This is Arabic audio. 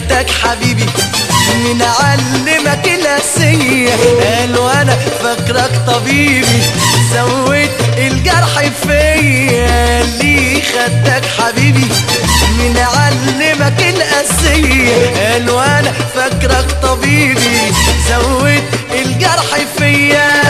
خدتك حبيبي مين علمك القاسية؟ قالوا انا فاكرك طبيبي زود الجرح فيا. اللي خدتك حبيبي مين علمك القاسية؟ قالوا انا فاكرك طبيبي زود الجرح فيا.